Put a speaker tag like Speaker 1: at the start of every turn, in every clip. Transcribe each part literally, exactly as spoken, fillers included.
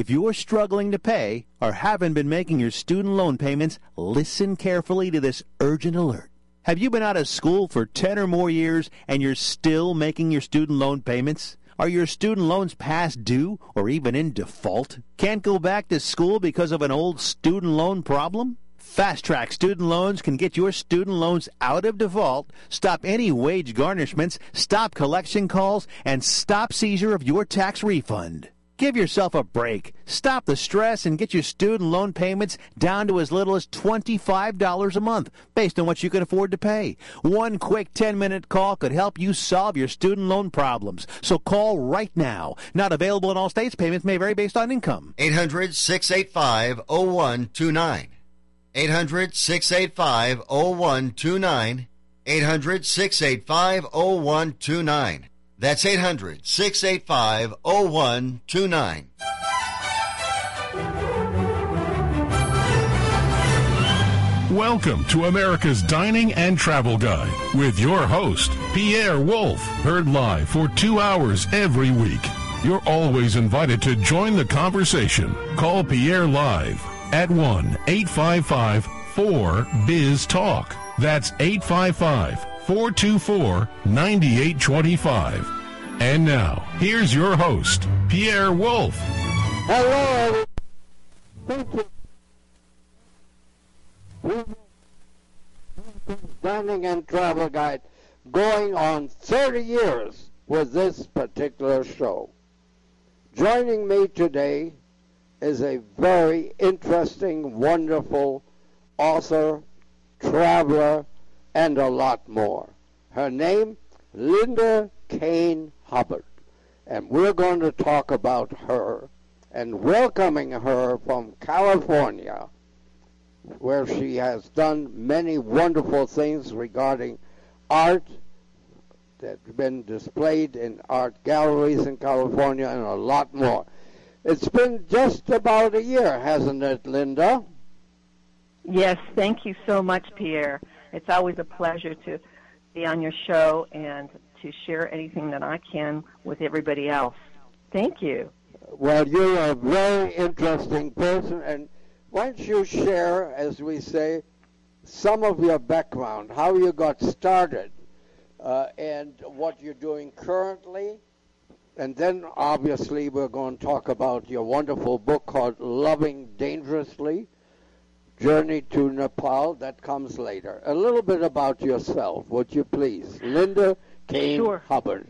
Speaker 1: If you're struggling to pay or haven't been making your student loan payments, listen carefully to this urgent alert. Have you been out of school for ten or more years and you're still making your student loan payments? Are your student loans past due or even in default? Can't go back to school because of an old student loan problem? Fast Track Student Loans can get your student loans out of default, stop any wage garnishments, stop collection calls, and stop seizure of your tax refund. Give yourself a break. Stop the stress and get your student loan payments down to as little as twenty-five dollars a month, based on what you can afford to pay. One quick ten-minute call could help you solve your student loan problems. So call right now. Not available in all states. Payments may vary based on income.
Speaker 2: eight hundred, six eight five, oh one two nine. eight hundred, six eight five, oh one two nine. eight hundred, six eight five, oh one two nine. That's eight hundred, six eight five, oh one two nine.
Speaker 3: Welcome to America's Dining and Travel Guide with your host, Pierre Wolf. Heard live for two hours every week. You're always invited to join the conversation. Call Pierre live at one eight five five, four, B I Z, TALK. That's eight five five, four two four, nine eight two five. And now, here's your host, Pierre Wolf.
Speaker 4: Hello. Thank you. Dining and Travel Guide, going on thirty years with this particular show. Joining me today is a very interesting, wonderful author, traveler, and a lot more. Her name, Linda Kane Hubbard. And we're going to talk about her and welcoming her from California, where she has done many wonderful things regarding art that's been displayed in art galleries in California and a lot more. It's been just about a year, hasn't it, Linda?
Speaker 5: Yes, thank you so much, Pierre. It's always a pleasure to be on your show and to share anything that I can with everybody else. Thank you.
Speaker 4: Well, you're a very interesting person, and why don't you share, as we say, some of your background, how you got started, uh, and what you're doing currently, and then obviously we're going to talk about your wonderful book called Loving Dangerously, Journey to Nepal. That comes later. A little bit about yourself, would you please? Linda Kane
Speaker 5: Sure.
Speaker 4: Hubbard.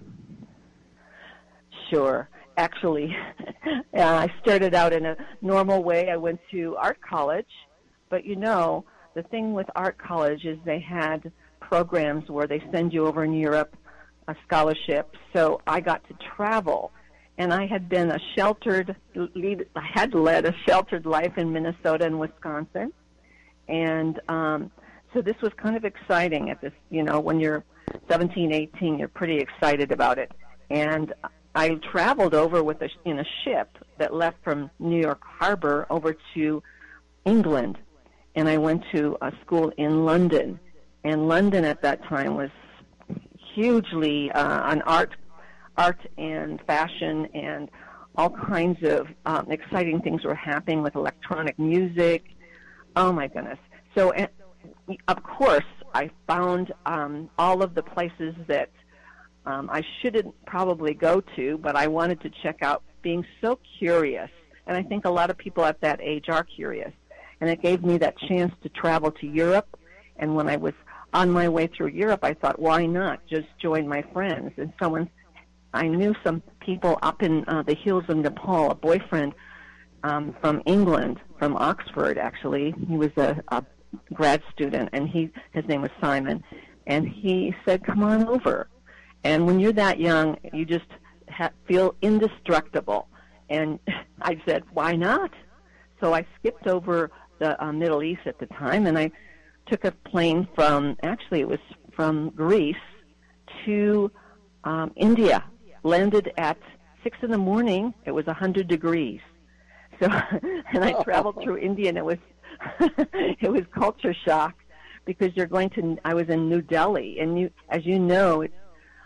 Speaker 5: Sure. Actually, uh, I started out in a normal way. I went to art college, but you know, the thing with art college is they had programs where they send you over in Europe, a scholarship. So I got to travel, and I had been a sheltered lead. I had led a sheltered life in Minnesota and Wisconsin, and um, so this was kind of exciting. At this, you know, when you're seventeen, eighteen, you're pretty excited about it, and I traveled over with a, in a ship that left from New York Harbor over to England, and I went to a school in London. And London at that time was hugely uh, an art, art and fashion, and all kinds of um, exciting things were happening with electronic music. Oh my goodness! So, and, of course, I found um, all of the places that Um, I shouldn't probably go to, but I wanted to check out, being so curious. And I think a lot of people at that age are curious. And it gave me that chance to travel to Europe. And when I was on my way through Europe, I thought, why not just join my friends? And someone, I knew some people up in uh, the hills of Nepal, a boyfriend um, from England, from Oxford, actually. He was a, a grad student, and he his name was Simon. And he said, come on over. And when you're that young, you just ha- feel indestructible. And I said, why not? So I skipped over the uh, Middle East at the time, and I took a plane from, actually it was from Greece to um, India. Landed at six in the morning. It was one hundred degrees. So, and I traveled through India, and it was, it was culture shock, because you're going to, I was in New Delhi, and you, as you know, it's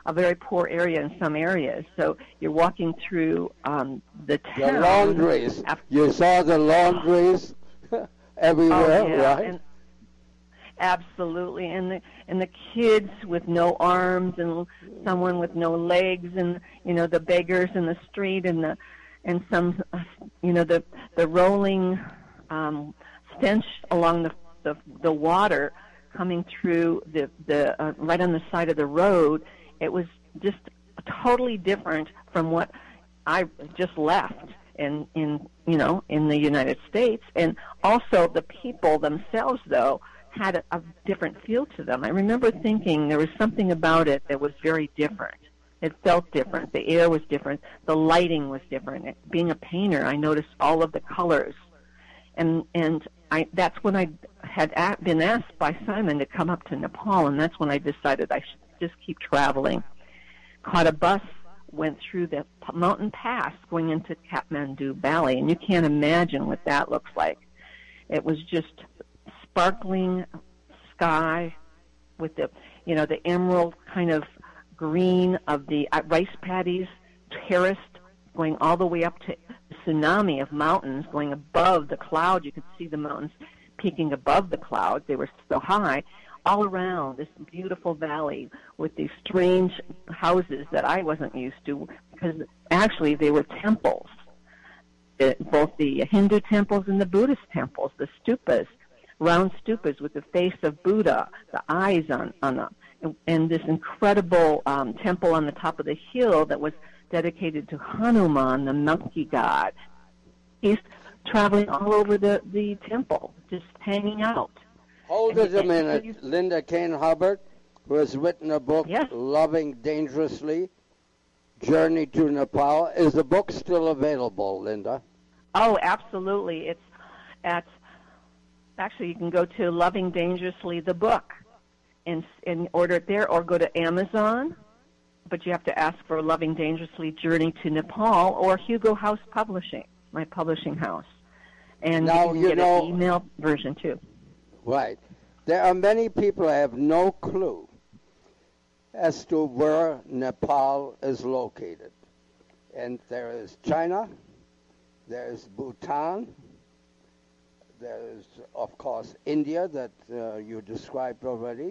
Speaker 5: a very poor area in some areas. So you're walking through um, the town.
Speaker 4: The laundries. After, you saw the laundries everywhere,
Speaker 5: oh, yeah.
Speaker 4: right?
Speaker 5: And, absolutely, and the and the kids with no arms, and someone with no legs, and you know the beggars in the street, and the and some uh, you know the the rolling um, stench along the, the the water coming through the the uh, right on the side of the road. It was just totally different from what I just left in in you know in the United States, and also the people themselves though had a, a different feel to them. I remember thinking there was something about it that was very different. It felt different. The air was different. The lighting was different. Being a painter, I noticed all of the colors. And and I that's when I had a, been asked by Simon to come up to Nepal, and that's when I decided I should just keep traveling. Caught a bus, went through the mountain pass going into Kathmandu Valley, and you can't imagine what that looks like. It was just sparkling sky with the, you know, the emerald kind of green of the rice paddies, terraced, going all the way up to a tsunami of mountains going above the clouds. You could see the mountains peaking above the clouds. They were so high. All around this beautiful valley with these strange houses that I wasn't used to, because actually they were temples, it, both the Hindu temples and the Buddhist temples, the stupas. Round stupas with the face of Buddha, the eyes on, on them, and, and this incredible um, temple on the top of the hill that was dedicated to Hanuman, the monkey god. He's traveling all over the, the temple, just hanging out.
Speaker 4: Hold
Speaker 5: and,
Speaker 4: it a minute. You, Linda Kane Hubbard, who has written a book,
Speaker 5: yes.
Speaker 4: Loving Dangerously, Journey to Nepal. Is the book still available, Linda?
Speaker 5: Oh, absolutely. It's at... Actually, you can go to Loving Dangerously, the book, and, and order it there, or go to Amazon, but you have to ask for Loving Dangerously, Journey to Nepal, or Hugo House Publishing, my publishing house. And
Speaker 4: now,
Speaker 5: you can
Speaker 4: you
Speaker 5: get
Speaker 4: know,
Speaker 5: an email version, too.
Speaker 4: Right. There are many people who have no clue as to where Nepal is located. And there is China, there is Bhutan, there is, of course, India that uh, you described already,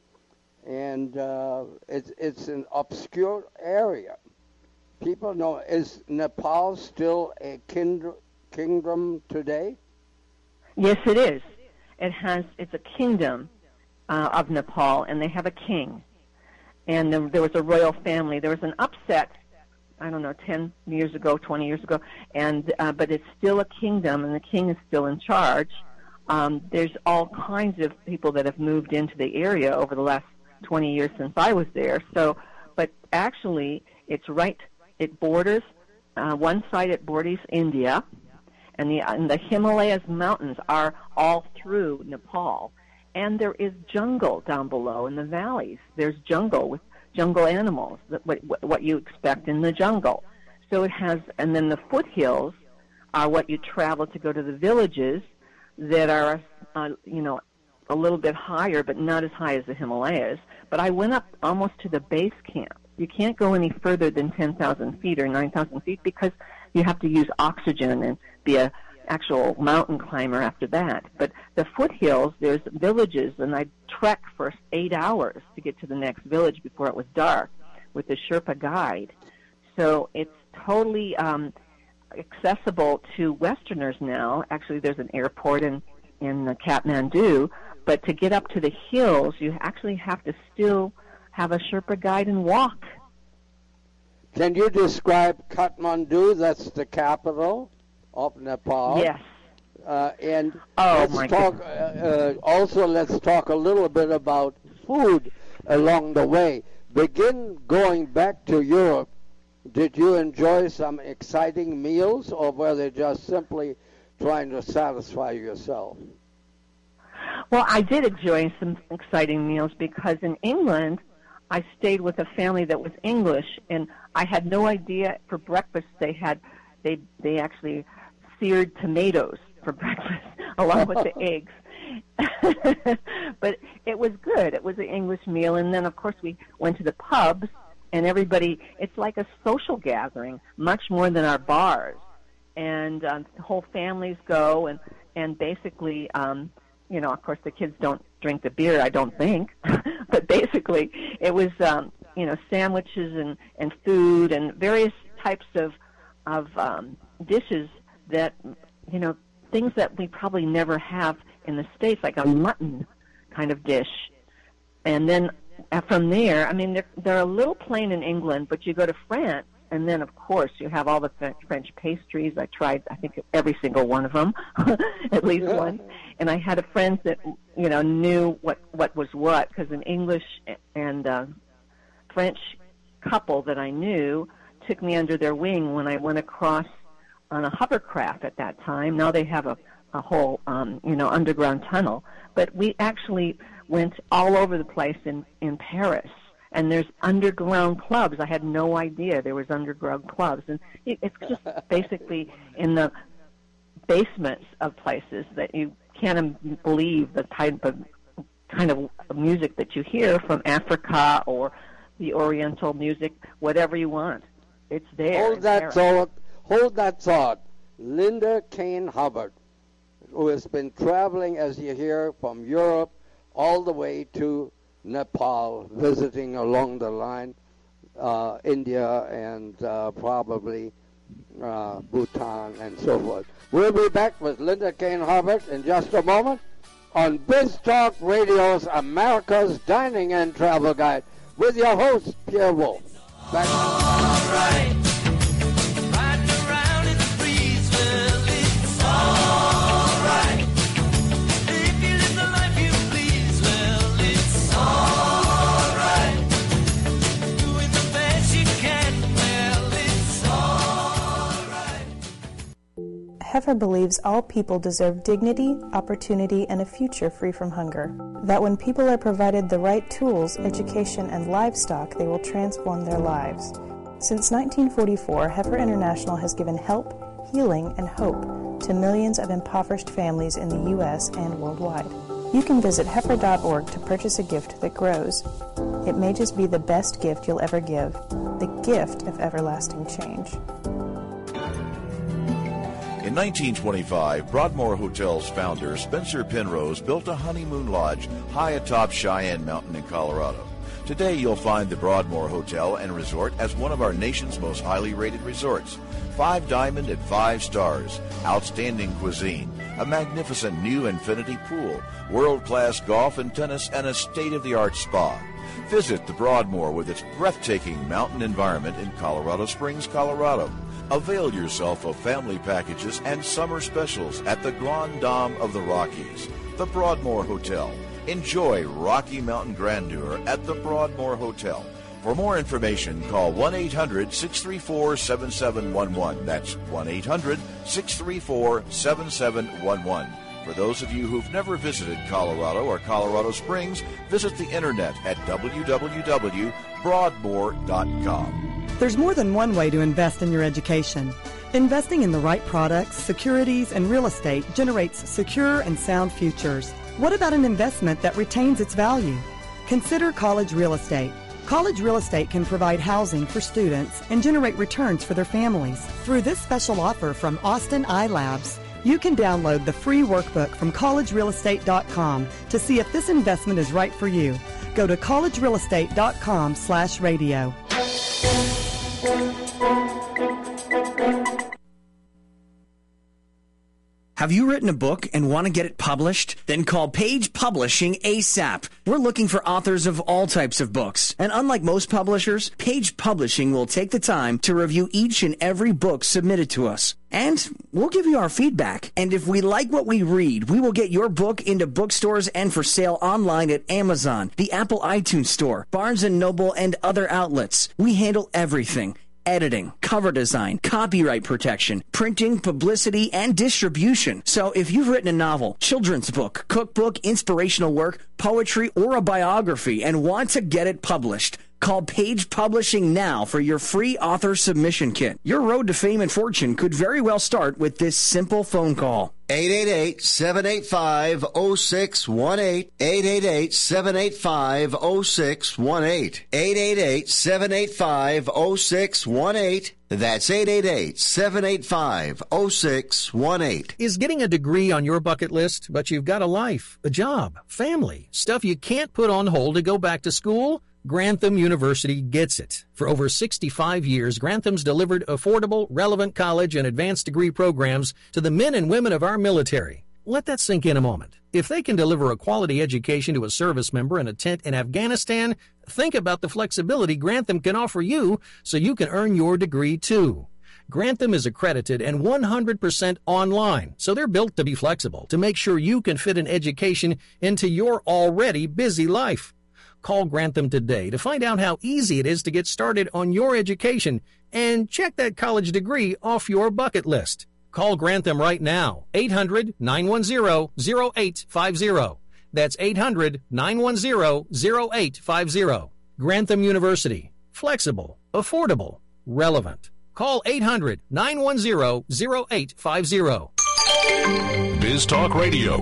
Speaker 4: and uh, it's it's an obscure area. People know, is Nepal still a kind- kingdom today?
Speaker 5: Yes, it is. It has. It's a kingdom uh, of Nepal, and they have a king. And there, there was a royal family. There was an upset, I don't know, ten years ago, twenty years ago, and uh, but it's still a kingdom, and the king is still in charge. Um, there's all kinds of people that have moved into the area over the last twenty years since I was there. So, but actually, it's right. It borders uh, one side. It borders India, and the and the Himalayas mountains are all through Nepal, and there is jungle down below in the valleys. There's jungle with jungle animals, what, what you expect in the jungle. So it has, and then the foothills are what you travel to go to the villages that are, uh, you know, a little bit higher, but not as high as the Himalayas. But I went up almost to the base camp. You can't go any further than ten thousand feet or nine thousand feet because you have to use oxygen and be a actual mountain climber after that. But the foothills, there's villages, and I trekked for eight hours to get to the next village before it was dark with the Sherpa guide. So it's totally um, accessible to Westerners now. Actually, there's an airport in, in Kathmandu, but to get up to the hills, you actually have to still have a Sherpa guide and walk.
Speaker 4: Can you describe Kathmandu? That's the capital of Nepal.
Speaker 5: Yes.
Speaker 4: Uh, and
Speaker 5: oh,
Speaker 4: let's
Speaker 5: my
Speaker 4: talk. Uh, uh, also, let's talk a little bit about food along the way. Begin going back to Europe. Did you enjoy some exciting meals, or were they just simply trying to satisfy yourself?
Speaker 5: Well, I did enjoy some exciting meals because in England, I stayed with a family that was English, and I had no idea for breakfast they had they they actually seared tomatoes for breakfast along with the eggs. But it was good. It was an English meal, and then of course we went to the pubs and everybody, it's like a social gathering, much more than our bars. And um, whole families go, and, and basically, um, you know, of course the kids don't drink the beer, I don't think, but basically it was, um, you know, sandwiches and, and food and various types of, of um, dishes that, you know, things that we probably never have in the States, like a mutton kind of dish. And then uh, from there, I mean, they're, they're a little plain in England, but you go to France, and then, of course, you have all the French pastries. I tried, I think, every single one of them, at least once. And I had a friend that, you know, knew what, what was what, because an English and uh, French couple that I knew took me under their wing when I went across on a hovercraft at that time. Now they have a, a whole, um, you know, underground tunnel. But we actually went all over the place in, in Paris. And there's underground clubs. I had no idea there was underground clubs. And it, it's just basically in the basements of places that you can't believe the type of kind of music that you hear from Africa or the Oriental music, whatever you want. It's there.
Speaker 4: Hold that thought. Hold that thought. Linda Kane Hubbard, who has been traveling, as you hear, from Europe all the way to Nepal, visiting along the line, uh, India and uh, probably uh, Bhutan and so forth. We'll be back with Linda Kane Hubbard in just a moment on Biz Talk Radio's America's Dining and Travel Guide with your host, Pierre Wolf. Back. All right.
Speaker 6: Heifer believes all people deserve dignity, opportunity, and a future free from hunger. That when people are provided the right tools, education, and livestock, they will transform their lives. Since nineteen forty-four, Heifer International has given help, healing, and hope to millions of impoverished families in the U S and worldwide. You can visit heifer dot org to purchase a gift that grows. It may just be the best gift you'll ever give, the gift of everlasting change.
Speaker 7: In nineteen twenty-five, Broadmoor Hotel's founder, Spencer Penrose, built a honeymoon lodge high atop Cheyenne Mountain in Colorado. Today, you'll find the Broadmoor Hotel and Resort as one of our nation's most highly rated resorts. Five diamond and five stars, outstanding cuisine, a magnificent new infinity pool, world-class golf and tennis, and a state-of-the-art spa. Visit the Broadmoor with its breathtaking mountain environment in Colorado Springs, Colorado. Avail yourself of family packages and summer specials at the Grand Dame of the Rockies, the Broadmoor Hotel. Enjoy Rocky Mountain grandeur at the Broadmoor Hotel. For more information, call one eight hundred, six three four, seven seven one one. That's one eight hundred, six three four, seven seven one one. For those of you who've never visited Colorado or Colorado Springs, visit the internet at w w w dot broadmoor dot com.
Speaker 8: There's more than one way to invest in your education. Investing in the right products, securities, and real estate generates secure and sound futures. What about an investment that retains its value? Consider college real estate. College real estate can provide housing for students and generate returns for their families. Through this special offer from Austin iLabs, you can download the free workbook from college real estate dot com to see if this investment is right for you. Go to college real estate dot com slash radio.
Speaker 9: Have you written a book and want to get it published? Then call Page Publishing ASAP. We're looking for authors of all types of books. And unlike most publishers, Page Publishing will take the time to review each and every book submitted to us. And we'll give you our feedback. And if we like what we read, we will get your book into bookstores and for sale online at Amazon, the Apple iTunes Store, Barnes and Noble, and other outlets. We handle everything. Editing, cover design, copyright protection, printing, publicity, and distribution. So if you've written a novel, children's book, cookbook, inspirational work, poetry, or a biography and want to get it published, call Page Publishing now for your free author submission kit. Your road to fame and fortune could very well start with this simple phone call.
Speaker 2: eight eight eight, seven eight five, zero six one eight. eight eight eight, seven eight five, zero six one eight. eight eight eight, seven eight five, zero six one eight. That's eight eight eight, seven eight five, zero six one eight.
Speaker 10: Is getting a degree on your bucket list, but you've got a life, a job, family, stuff you can't put on hold to go back to school? Grantham University gets it. For over sixty-five years, Grantham's delivered affordable, relevant college and advanced degree programs to the men and women of our military. Let that sink in a moment. If they can deliver a quality education to a service member in a tent in Afghanistan, think about the flexibility Grantham can offer you so you can earn your degree too. Grantham is accredited and one hundred percent online, so they're built to be flexible to make sure you can fit an education into your already busy life. Call Grantham today to find out how easy it is to get started on your education and check that college degree off your bucket list. Call Grantham right now, eight hundred, nine one zero, zero eight five zero. That's eight hundred, nine one zero, zero eight five zero. Grantham University. Flexible, affordable, relevant. Call eight hundred, nine one zero, zero eight five zero.
Speaker 3: Biz Talk Radio.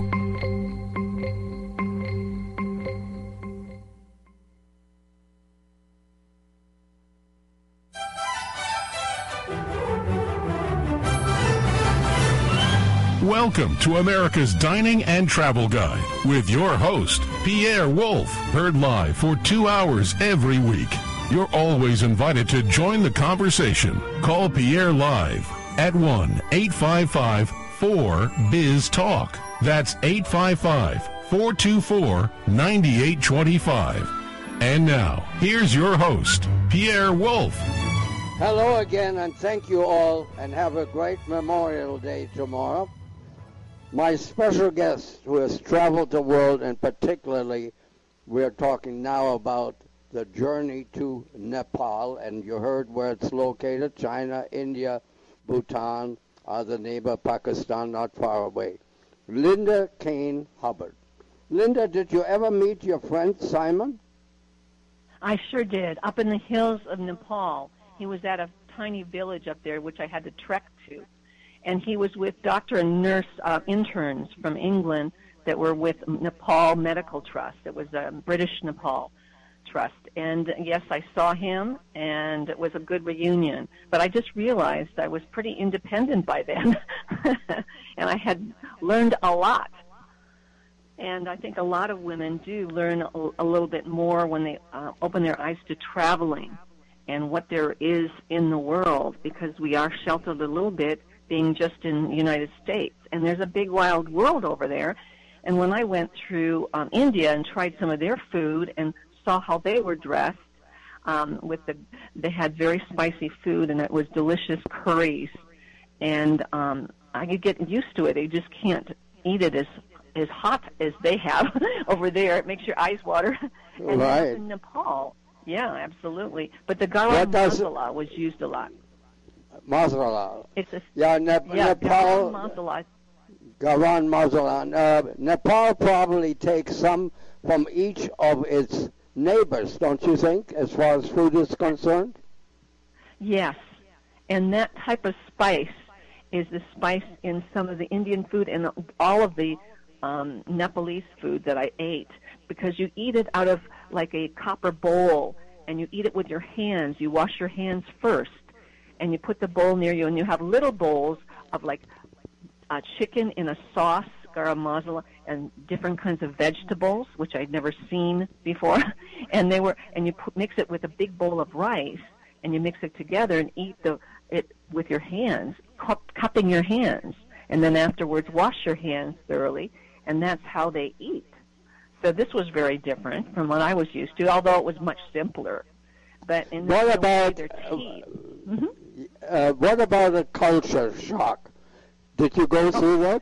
Speaker 3: Welcome to America's Dining and Travel Guide with your host, Pierre Wolf. Heard live for two hours every week. You're always invited to join the conversation. Call Pierre live at one eight five five, four, B I Z, talk. That's eight five five, four two four, nine eight two five. And now, here's your host, Pierre Wolf.
Speaker 4: Hello again, and thank you all, and have a great Memorial Day tomorrow. My special guest who has traveled the world, and particularly we're talking now about the journey to Nepal, and you heard where it's located, China, India, Bhutan, other neighbor, Pakistan, not far away. Linda Kane Hubbard. Linda, did you ever meet your friend Simon?
Speaker 5: I sure did, up in the hills of Nepal. He was at a tiny village up there, which I had to trek to. And he was with doctor and nurse uh, interns from England that were with Nepal Medical Trust. It was a British Nepal Trust. And yes, I saw him, and it was a good reunion. But I just realized I was pretty independent by then, and I had learned a lot. And I think a lot of women do learn a, a little bit more when they uh, open their eyes to traveling and what there is in the world, because we are sheltered a little bit being just in the United States. And there's a big wild world over there. And when I went through um, India and tried some of their food and saw how they were dressed, um, with the, they had very spicy food, and it was delicious curries. And um, I could get used to it. You just can't eat it as as hot as they have over there. It makes your eyes water. And
Speaker 4: right.
Speaker 5: in Nepal, yeah, absolutely. But the garam masala was used a lot.
Speaker 4: Masala.
Speaker 5: It's a
Speaker 4: yeah, ne-
Speaker 5: yeah,
Speaker 4: Nepal.
Speaker 5: Garam masala.
Speaker 4: Garam masala. Uh, Nepal probably takes some from each of its neighbors, don't you think, as far as food is concerned?
Speaker 5: Yes, and that type of spice is the spice in some of the Indian food and all of the um, Nepalese food that I ate, because you eat it out of like a copper bowl, and you eat it with your hands. You wash your hands first, and you put the bowl near you, and you have little bowls of like uh, chicken in a sauce, garam masala, and different kinds of vegetables, which I'd never seen before. and they were, and you put, mix it with a big bowl of rice, and you mix it together and eat the it with your hands, cup, cupping your hands, and then afterwards wash your hands thoroughly, and that's how they eat. So this was very different from what I was used to, although it was much simpler. But in
Speaker 4: what
Speaker 5: the
Speaker 4: about
Speaker 5: their tea.
Speaker 4: Uh,
Speaker 5: mm-hmm.
Speaker 4: uh, what about a culture shock? Did you go through that?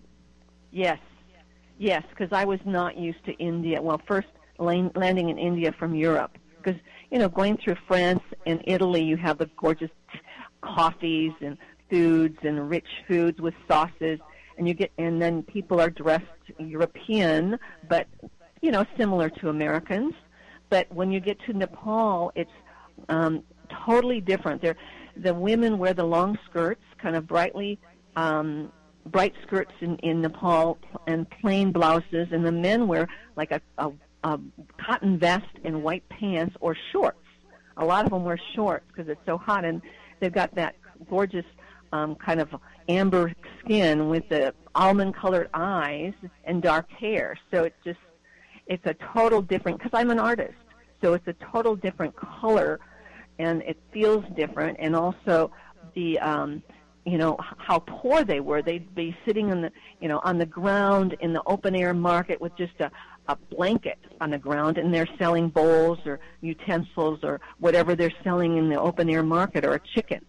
Speaker 5: Yes, yes, because I was not used to India. Well, first land, landing in India from Europe, because you know, going through France and Italy, you have the gorgeous coffees and foods and rich foods with sauces, and you get, and then people are dressed European, but you know, similar to Americans. But when you get to Nepal, it's um, totally different. They're, the women wear the long skirts, kind of brightly um, bright skirts in, in Nepal and plain blouses, and the men wear like a, a, a cotton vest and white pants or shorts. A lot of them wear shorts because it's so hot, and they've got that gorgeous um, kind of amber skin with the almond-colored eyes and dark hair. So it's just, it's a total different, because I'm an artist, so it's a total different color, and it feels different, and also the, um, you know, how poor they were. They'd be sitting on the, you know, on the ground in the open-air market with just a, a blanket on the ground, and they're selling bowls or utensils or whatever they're selling in the open-air market, or a chicken.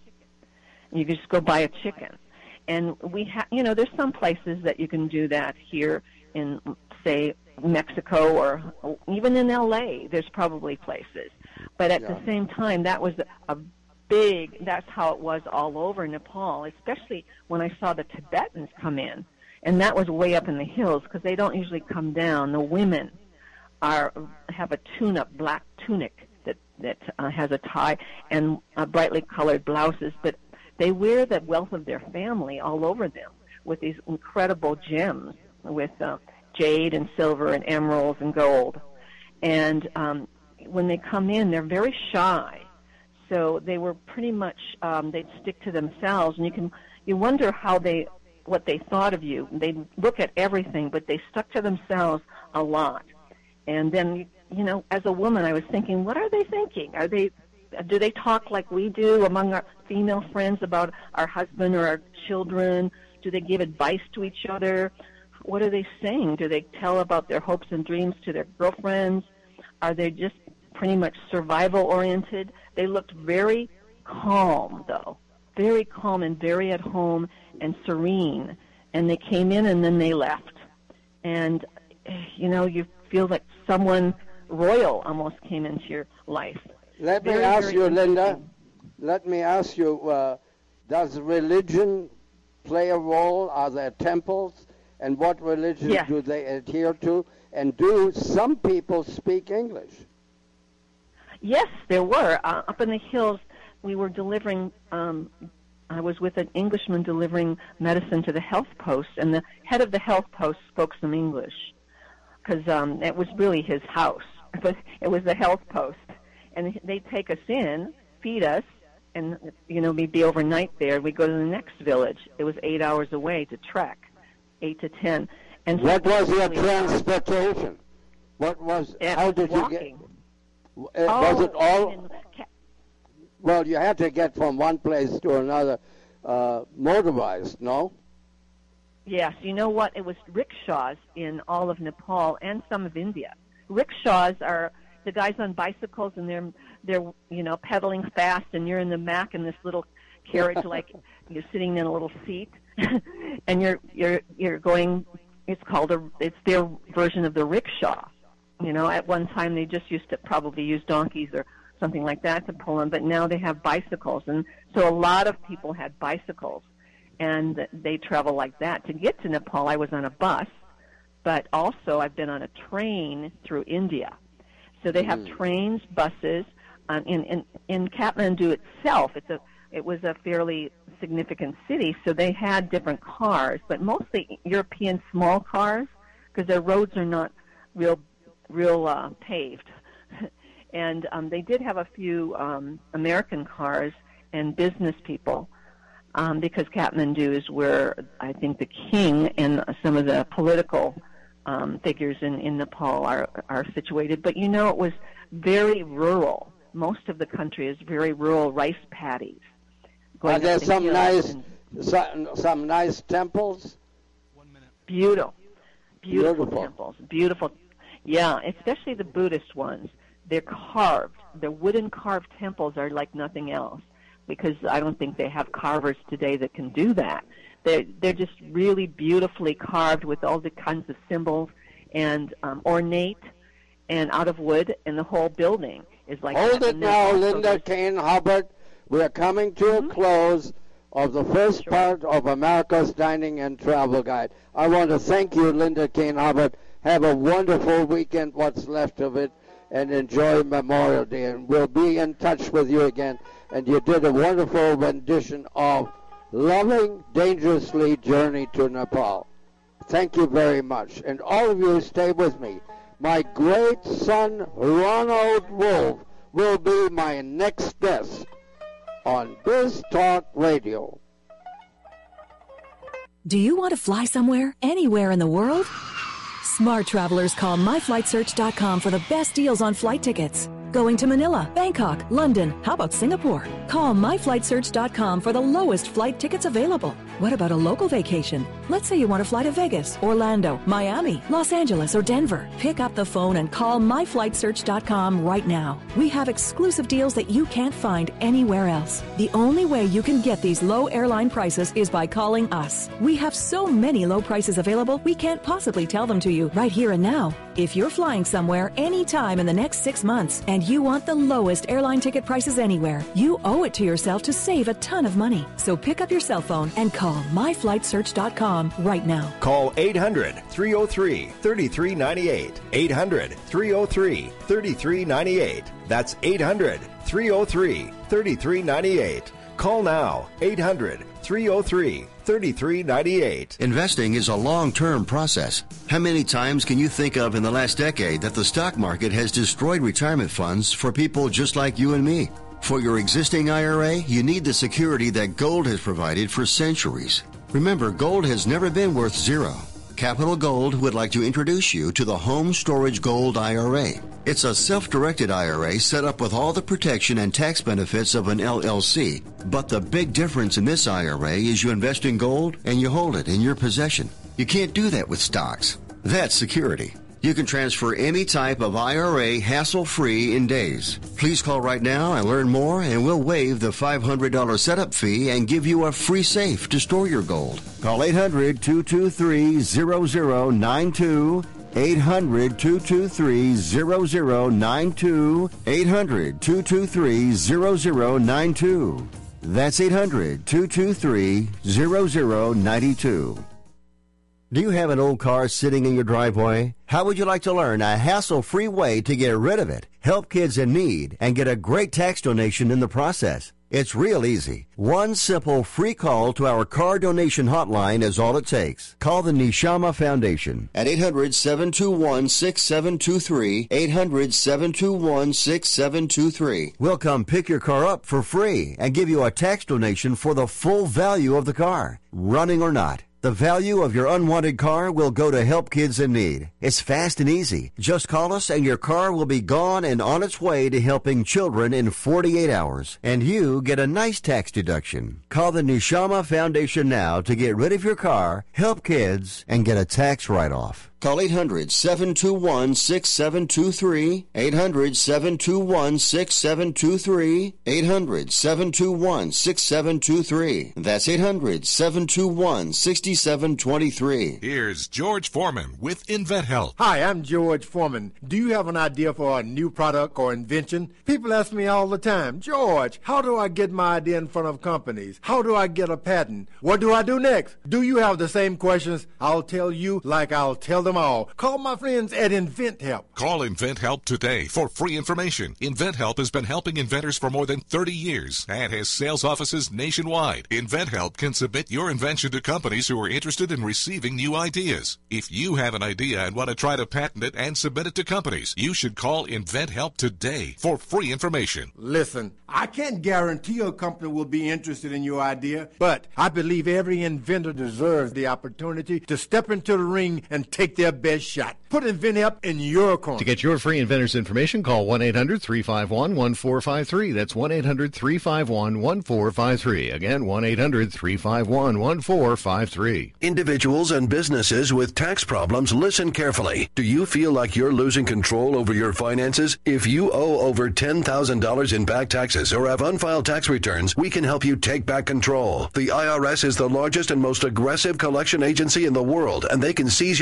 Speaker 5: You can just go buy a chicken. And we have, you know, there's some places that you can do that here in, say, Mexico, or even in L A. There's probably places. But at yeah. the same time, that was a big, that's how it was all over Nepal, especially when I saw the Tibetans come in. And that was way up in the hills, because they don't usually come down. The women are have a tune-up, black tunic that, that uh, has a tie and uh, brightly colored blouses, but they wear the wealth of their family all over them with these incredible gems, with uh, jade and silver and emeralds and gold. And um, when they come in, they're very shy. So they were pretty much, um, they'd stick to themselves. And you can, you wonder how they, what they thought of you. They'd look at everything, but they stuck to themselves a lot. And then, you know, as a woman, I was thinking, what are they thinking? Are they, do they talk like we do among our female friends about our husband or our children? Do they give advice to each other? What are they saying? Do they tell about their hopes and dreams to their girlfriends? Are they just pretty much survival-oriented? They looked very calm, though, very calm and very at home and serene. And they came in and then they left. And, you know, you feel like someone royal almost came into your life.
Speaker 4: Let me
Speaker 5: very,
Speaker 4: ask
Speaker 5: very
Speaker 4: you, Linda, let me ask you, uh, does religion play a role? Are there temples? And what religion
Speaker 5: yes.
Speaker 4: do they adhere to? And do some people speak English?
Speaker 5: Yes, there were. Uh, up in the hills, we were delivering, um, I was with an Englishman delivering medicine to the health post, and the head of the health post spoke some English, because um, it was really his house. But it was the health post. And they'd take us in, feed us, and, you know, we'd be overnight there. We'd go to the next village. It was eight hours away to trek, eight to ten. And so
Speaker 4: what was your transportation? What was, how did
Speaker 5: walking.
Speaker 4: you get, uh,
Speaker 5: oh,
Speaker 4: was it all, well, you had to get from one place to another uh, motorized, no?
Speaker 5: Yes, you know what? It was rickshaws in all of Nepal and some of India. Rickshaws are the guys on bicycles, and they're they're you know pedaling fast, and you're in the back in this little carriage, like you're sitting in a little seat, and you're you're you're going. It's called a. It's their version of the rickshaw. You know, at one time they just used to probably use donkeys or something like that to pull them, but now they have bicycles, and so a lot of people had bicycles, and they travel like that. To get to Nepal, I was on a bus, but also I've been on a train through India. So they have mm. trains, buses. Um, in, in in Kathmandu itself, it's a it was a fairly significant city, so they had different cars, but mostly European small cars, because their roads are not real real uh, paved. And um, they did have a few um, American cars and business people, um, because Kathmandu is where I think the king and some of the political Um, figures in, in Nepal are are situated. But, you know, it was very rural. Most of the country is very rural, rice paddies.
Speaker 4: Are there the some nice some, some nice temples?
Speaker 5: Beautiful. Beautiful,
Speaker 4: Beautiful
Speaker 5: temples. Beautiful. Yeah, especially the Buddhist ones. They're carved. The wooden carved temples are like nothing else, because I don't think they have carvers today that can do that. They're, they're just really beautifully carved with all the kinds of symbols and um, ornate and out of wood, and the whole building is like
Speaker 4: Hold
Speaker 5: that.
Speaker 4: it now, Linda Kane Hubbard. We are coming to mm-hmm. a close of the first
Speaker 5: sure.
Speaker 4: part of America's Dining and Travel Guide. I want to thank you, Linda Kane Hubbard. Have a wonderful weekend, what's left of it, and enjoy Memorial Day. And we'll be in touch with you again. And you did a wonderful rendition of loving, dangerously journey to Nepal. Thank you very much. And all of you stay with me. My great son, Ronald Wolf, will be my next guest on Biz Talk Radio.
Speaker 11: Do you want to fly somewhere, anywhere in the world? Smart travelers call my flight search dot com for the best deals on flight tickets. Going to Manila, Bangkok, London, how about Singapore? Call my flight search dot com for the lowest flight tickets available. What about a local vacation? Let's say you want to fly to Vegas, Orlando, Miami, Los Angeles, or Denver. Pick up the phone and call my flight search dot com right now. We have exclusive deals that you can't find anywhere else. The only way you can get these low airline prices is by calling us. We have so many low prices available, we can't possibly tell them to you right here and now. If you're flying somewhere anytime in the next six months and you want the lowest airline ticket prices anywhere, you owe it to yourself to save a ton of money. So pick up your cell phone and call my flight search dot com right now.
Speaker 12: Call eight hundred, three oh three, three three nine eight. eight hundred, three oh three, three three nine eight. That's eight hundred, three oh three, three three nine eight. Call now. eight hundred, three oh three, three three nine eight.
Speaker 2: Investing is a long-term process. How many times can you think of in the last decade that the stock market has destroyed retirement funds for people just like you and me? For your existing I R A, you need the security that gold has provided for centuries. Remember, gold has never been worth zero. Capital Gold would like to introduce you to the Home Storage Gold I R A. It's a self-directed I R A set up with all the protection and tax benefits of an L L C. But the big difference in this I R A is you invest in gold and you hold it in your possession. You can't do that with stocks. That's security. You can transfer any type of I R A hassle-free in days. Please call right now and learn more, and we'll waive the five hundred dollars setup fee and give you a free safe to store your gold.
Speaker 12: Call eight hundred, two two three, zero zero nine two. eight hundred, two two three, zero zero nine two. eight hundred, two two three, zero zero nine two. That's eight hundred, two two three, zero zero nine two. Do you have an old car sitting in your driveway? How would you like to learn a hassle-free way to get rid of it, help kids in need, and get a great tax donation in the process? It's real easy. One simple free call to our car donation hotline is all it takes. Call the Neshama Foundation
Speaker 2: at eight hundred, seven two one, six seven two three, eight hundred, seven two one, six seven two three.
Speaker 12: We'll come pick your car up for free and give you a tax donation for the full value of the car, running or not. The value of your unwanted car will go to help kids in need. It's fast and easy. Just call us and your car will be gone and on its way to helping children in forty-eight hours. And you get a nice tax deduction. Call the Neshama Foundation now to get rid of your car, help kids, and get a tax write-off.
Speaker 2: Call eight hundred, seven two one, six seven two three, eight hundred, seven two one, six seven two three, eight hundred, seven two one, six seven two three. That's eight hundred, seven two one, six seven two three.
Speaker 13: Here's George Foreman with InventHelp.
Speaker 14: Hi, I'm George Foreman. Do you have an idea for a new product or invention? People ask me all the time, George, how do I get my idea in front of companies? How do I get a patent? What do I do next? Do you have the same questions? I'll tell you like I'll tell them all. Call my friends at InventHelp.
Speaker 13: Call InventHelp today for free information. InventHelp has been helping inventors for more than thirty years and has sales offices nationwide. InventHelp can submit your invention to companies who are interested in receiving new ideas. If you have an idea and want to try to patent it and submit it to companies, you should call InventHelp today for free information.
Speaker 14: Listen, I can't guarantee a company will be interested in your idea, but I believe every inventor deserves the opportunity to step into the ring and take their best shot. Put InventHelp in your corner.
Speaker 15: To get your free inventor's information, call one eight hundred, three five one, one four five three. That's one eight hundred, three five one, one four five three. Again, one eight hundred, three five one, one four five three.
Speaker 16: Individuals and businesses with tax problems, listen carefully. Do you feel like you're losing control over your finances? If you owe over ten thousand dollars in back taxes or have unfiled tax returns, we can help you take back control. The I R S is the largest and most aggressive collection agency in the world, and they can seize your bank account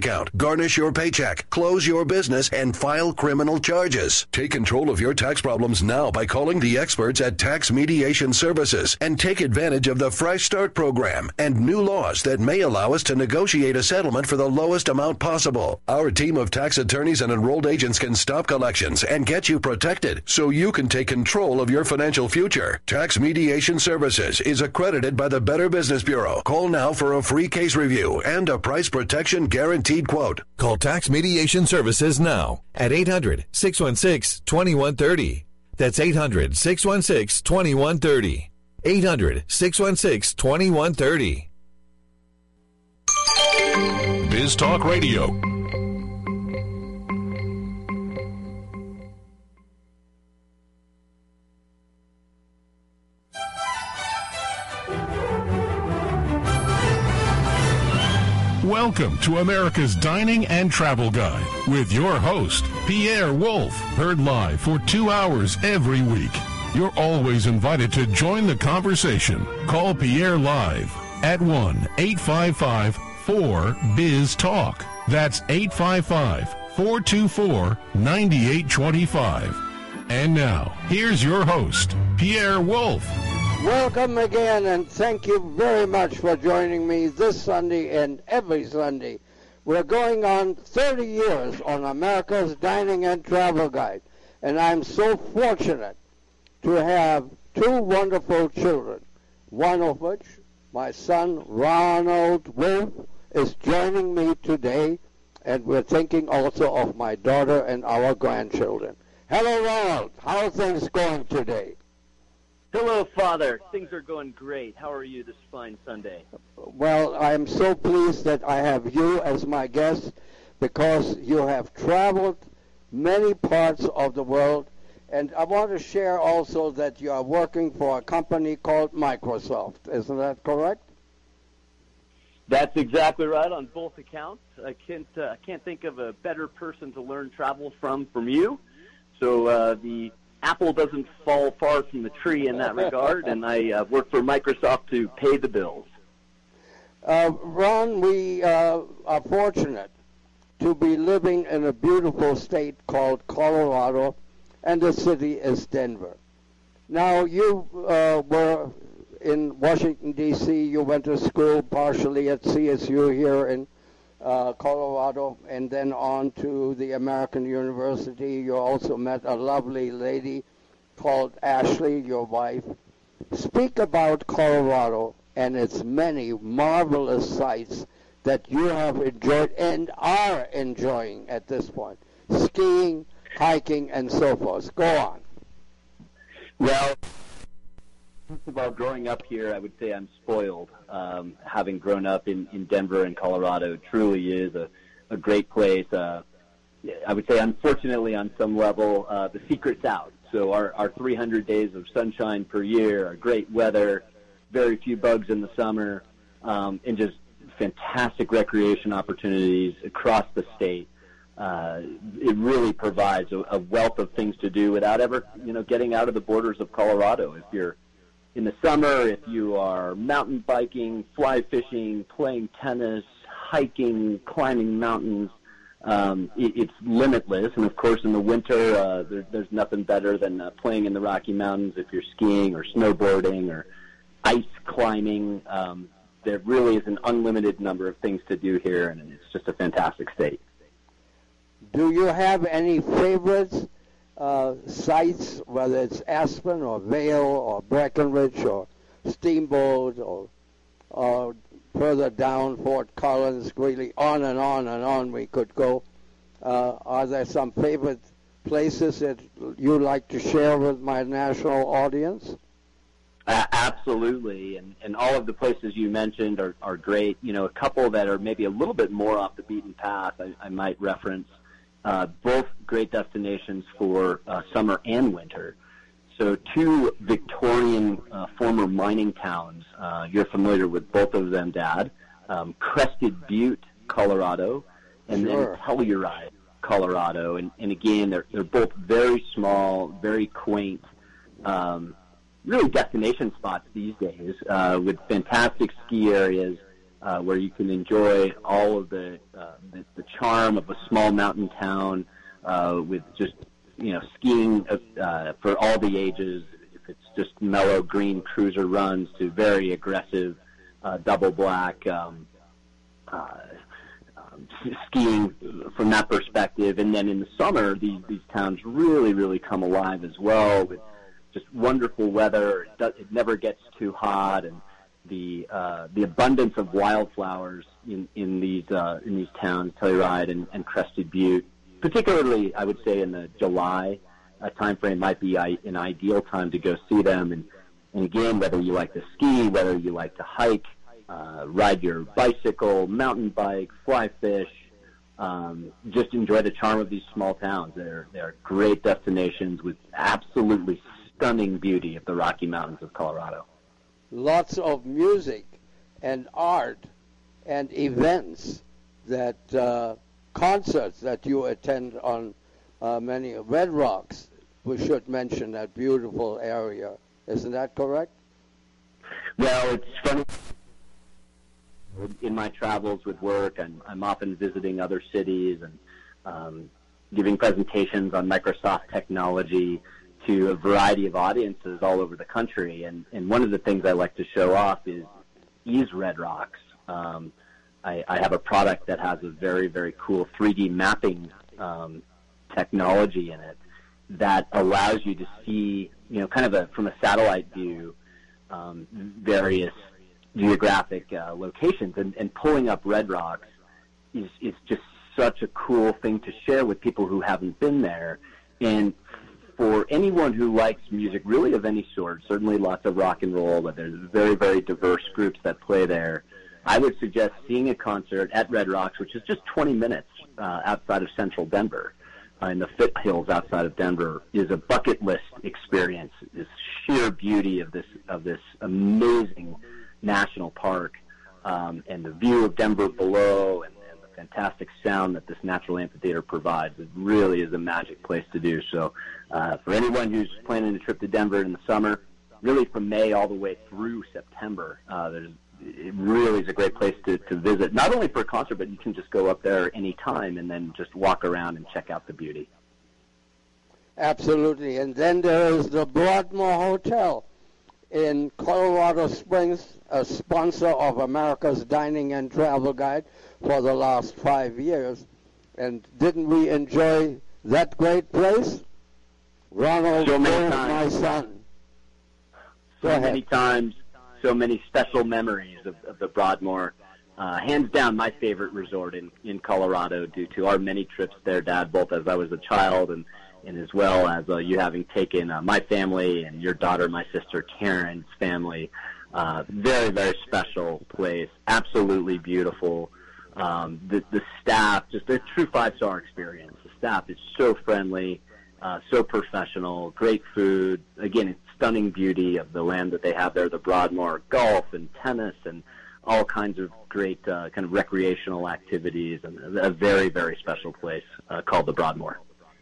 Speaker 16: account, garnish your paycheck, close your business, and file criminal charges. Take control of your tax problems now by calling the experts at Tax Mediation Services and take advantage of the Fresh Start program and new laws that may allow us to negotiate a settlement for the lowest amount possible. Our team of tax attorneys and enrolled agents can stop collections and get you protected so you can take control of your financial future. Tax Mediation Services is accredited by the Better Business Bureau. Call now for a free case review and a price protection guaranteed quote.
Speaker 17: Call Tax Mediation Services now at eight hundred, six one six, two one three zero. That's eight hundred, six one six, two one three zero. eight hundred, six one six, two one three
Speaker 3: zero. Biz Talk Radio. Welcome to America's Dining and Travel Guide with your host, Pierre Wolf. Heard live for two hours every week. You're always invited to join the conversation. Call Pierre live at one eight five five, four, B I Z, TALK. That's eight five five, four two four, nine eight two five. And now, here's your host, Pierre Wolf.
Speaker 4: Welcome again, and thank you very much for joining me this Sunday and every Sunday. We're going on thirty years on America's Dining and Travel Guide, and I'm so fortunate to have two wonderful children, one of which, my son Ronald Wolf, is joining me today, and we're thinking also of my daughter and our grandchildren. Hello, Ronald. How are things going today?
Speaker 18: Hello, Father. Things are going great. How are you this fine Sunday?
Speaker 4: Well, I am so pleased that I have you as my guest because you have traveled many parts of the world, and I want to share also that you are working for a company called Microsoft. Isn't that correct?
Speaker 18: That's exactly right on both accounts. I can't, uh, I can't think of a better person to learn travel from from you. So uh, the apple doesn't fall far from the tree in that regard, and I uh, work for Microsoft to pay the bills.
Speaker 4: Uh, Ron, we uh, are fortunate to be living in a beautiful state called Colorado, and the city is Denver. Now, you uh, were in Washington, D C You went to school partially at C S U here in Uh, Colorado, and then on to the American University. You also met a lovely lady called Ashley, your wife. Speak about Colorado and its many marvelous sights that you have enjoyed and are enjoying at this point. Skiing, hiking, and so forth. Go on.
Speaker 18: Well, first of all, growing up here, I would say I'm spoiled. Um, having grown up in, in Denver and Colorado, it truly is a, a great place. Uh, I would say, unfortunately, on some level, uh, the secret's out. So our, our three hundred days of sunshine per year, our great weather, very few bugs in the summer, um, and just fantastic recreation opportunities across the state. Uh, it really provides a, a wealth of things to do without ever, you know, getting out of the borders of Colorado. If you're in the summer, if you are mountain biking, fly fishing, playing tennis, hiking, climbing mountains, um, it, it's limitless. And, of course, in the winter, uh, there, there's nothing better than uh, playing in the Rocky Mountains if you're skiing or snowboarding or ice climbing. Um, there really is an unlimited number of things to do here, and it's just a fantastic state.
Speaker 4: Do you have any favorites? Uh, sites, whether it's Aspen or Vail or Breckenridge or Steamboat or, or further down Fort Collins, really on and on and on we could go. Uh, are there some favorite places that you like to share with my national audience?
Speaker 18: Uh, absolutely, and, and all of the places you mentioned are, are great. You know, a couple that are maybe a little bit more off the beaten path I, I might reference. Uh, both great destinations for uh, summer and winter. So two Victorian uh, former mining towns. Uh, you're familiar with both of them, Dad. Um, Crested Butte, Colorado, and
Speaker 4: sure.
Speaker 18: then Telluride, Colorado. And, and again, they're, they're both very small, very quaint, um, really destination spots these days uh, with fantastic ski areas uh, where you can enjoy all of the, uh, the the charm of a small mountain town uh, with just, you know, skiing uh, for all the ages. If it's just mellow green cruiser runs to very aggressive uh, double black um, uh, um, skiing from that perspective. And then in the summer, these, these towns really, really come alive as well with just wonderful weather. It, does, it never gets too hot, and the uh, the abundance of wildflowers in in these uh, in these towns, Telluride and, and Crested Butte, particularly I would say in the July uh, time frame might be I, an ideal time to go see them. And, and again, whether you like to ski, whether you like to hike, uh, ride your bicycle, mountain bike, fly fish, um, just enjoy the charm of these small towns. They're they're great destinations with absolutely stunning beauty of the Rocky Mountains of Colorado.
Speaker 4: Lots of music and art and events that uh, concerts that you attend on uh, many Red Rocks. We should mention that beautiful area. Isn't that correct?
Speaker 18: Well, it's funny. In my travels with work, I'm, I'm often visiting other cities and um, giving presentations on Microsoft technology to a variety of audiences all over the country. And, and one of the things I like to show off is, is Red Rocks. Um, I, I have a product that has a very, very cool three D mapping um, technology in it that allows you to see, you know, kind of a, from a satellite view, um, various geographic uh, locations. And, and pulling up Red Rocks is, is just such a cool thing to share with people who haven't been there. And for anyone who likes music really of any sort, certainly lots of rock and roll, but there's very, very diverse groups that play there, I would suggest seeing a concert at Red Rocks, which is just twenty minutes uh, outside of central Denver, uh, in the foothills outside of Denver, is a bucket list experience. This sheer beauty of this of this amazing national park, um, and the view of Denver below, and, and the fantastic sound that this natural amphitheater provides. It really is a magic place to do. So uh, for anyone who's planning a trip to Denver in the summer, really from May all the way through September, uh, there's it really is a great place to, to visit, not only for a concert, but you can just go up there any time and then just walk around and check out the beauty.
Speaker 4: Absolutely. And then there is the Broadmoor Hotel in Colorado Springs, a sponsor of America's Dining and Travel Guide for the last five years. And didn't we enjoy that great place? Ronald,
Speaker 18: so many
Speaker 4: Wolf,
Speaker 18: times.
Speaker 4: my son.
Speaker 18: So
Speaker 4: Go
Speaker 18: many
Speaker 4: ahead.
Speaker 18: times. So many special memories of, of the Broadmoor. Uh, hands down, my favorite resort in, in Colorado due to our many trips there, Dad, both as I was a child and, and as well as uh, you having taken uh, my family and your daughter, my sister Karen's family. Uh, very, very special place. Absolutely beautiful. Um, the, the staff, just a true five-star experience. The staff is so friendly, uh, so professional, great food. Again, it's stunning beauty of the land that they have there, the Broadmoor, golf and tennis and all kinds of great uh, kind of recreational activities, and a very, very special place uh, called the Broadmoor.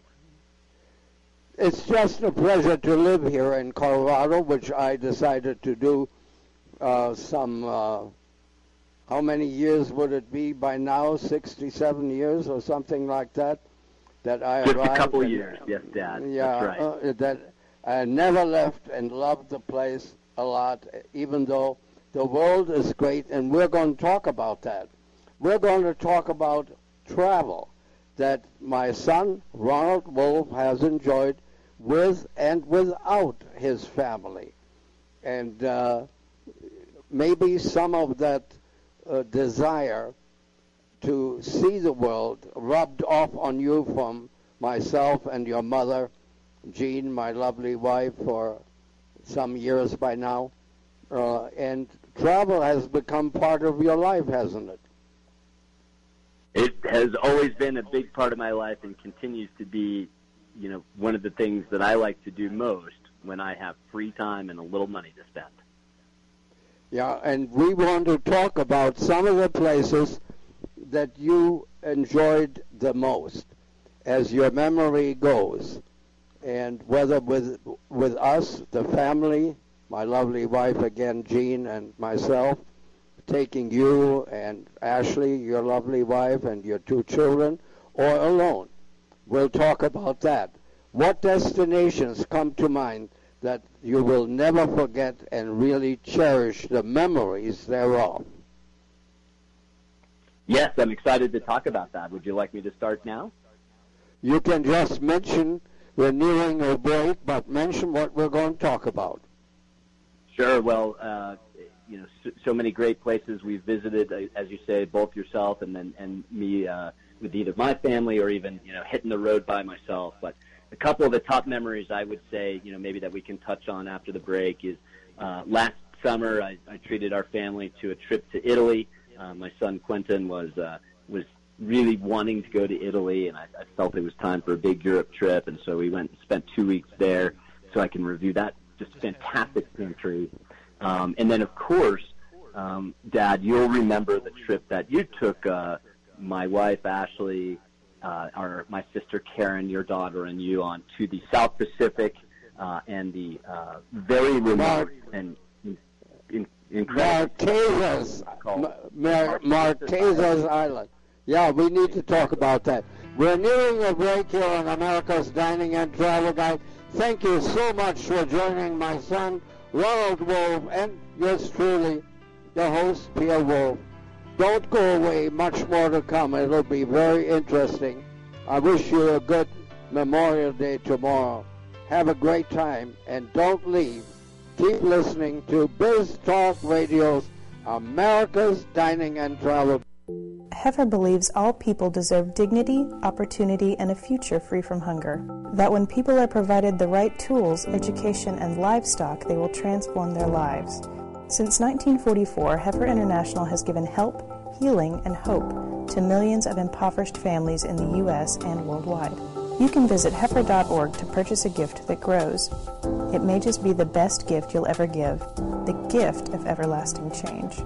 Speaker 4: It's just a pleasure to live here in Colorado, which I decided to do uh, some, uh, how many years would it be by now, sixty-seven years or something like that, that I
Speaker 18: Just
Speaker 4: arrived.
Speaker 18: a couple
Speaker 4: and,
Speaker 18: years, yes, Dad.
Speaker 4: Yeah,
Speaker 18: That's right.
Speaker 4: uh, that I never left and loved the place a lot, even though the world is great, and we're going to talk about that. We're going to talk about travel that my son, Ronald Wolf, has enjoyed with and without his family. And uh, maybe some of that uh, desire to see the world rubbed off on you from myself and your mother, Jean, my lovely wife, for some years by now. Uh, and travel has become part of your life, hasn't it?
Speaker 18: It has always been a big part of my life and continues to be, you know, one of the things that I like to do most when I have free time and a little money to spend.
Speaker 4: Yeah, and we want to talk about some of the places that you enjoyed the most as your memory goes. And whether with with us, the family, my lovely wife again, Jean, and myself, taking you and Ashley, your lovely wife, and your two children, or alone. We'll talk about that. What destinations come to mind that you will never forget and really cherish the memories thereof?
Speaker 18: Yes, I'm excited to talk about that. Would you like me to start now?
Speaker 4: You can just mention, we're nearing a break, but mention what we're going to talk about.
Speaker 18: Sure. Well, uh, you know, so, so many great places we've visited, uh, as you say, both yourself and then and me uh, with either my family or even, you know, hitting the road by myself. But a couple of the top memories I would say, you know, maybe that we can touch on after the break is uh, last summer I, I treated our family to a trip to Italy. Uh, my son Quentin was uh, was really wanting to go to Italy, and I, I felt it was time for a big Europe trip, and so we went and spent two weeks there so I can review that just fantastic country. Um, and then, of course, um, Dad, you'll remember the trip that you took uh, my wife, Ashley, uh, our, my sister Karen, your daughter, and you on to the South Pacific uh, and the uh, very remote Mar- and in, in, incredible...
Speaker 4: Marquesas, Mar- Marquesas Island. Yeah, we need to talk about that. We're nearing a break here on America's Dining and Travel Guide. Thank you so much for joining my son, Ronald Wolf, and yours truly, the host, Pierre Wolf. Don't go away, much more to come. It'll be very interesting. I wish you a good Memorial Day tomorrow. Have a great time, and don't leave. Keep listening to Biz Talk Radio's America's Dining and Travel.
Speaker 6: Heifer believes all people deserve dignity, opportunity, and a future free from hunger. That when people are provided the right tools, education, and livestock, they will transform their lives. Since nineteen forty-four, Heifer International has given help, healing, and hope to millions of impoverished families in the U S and worldwide. You can visit heifer dot org to purchase a gift that grows. It may just be the best gift you'll ever give, the gift of everlasting change.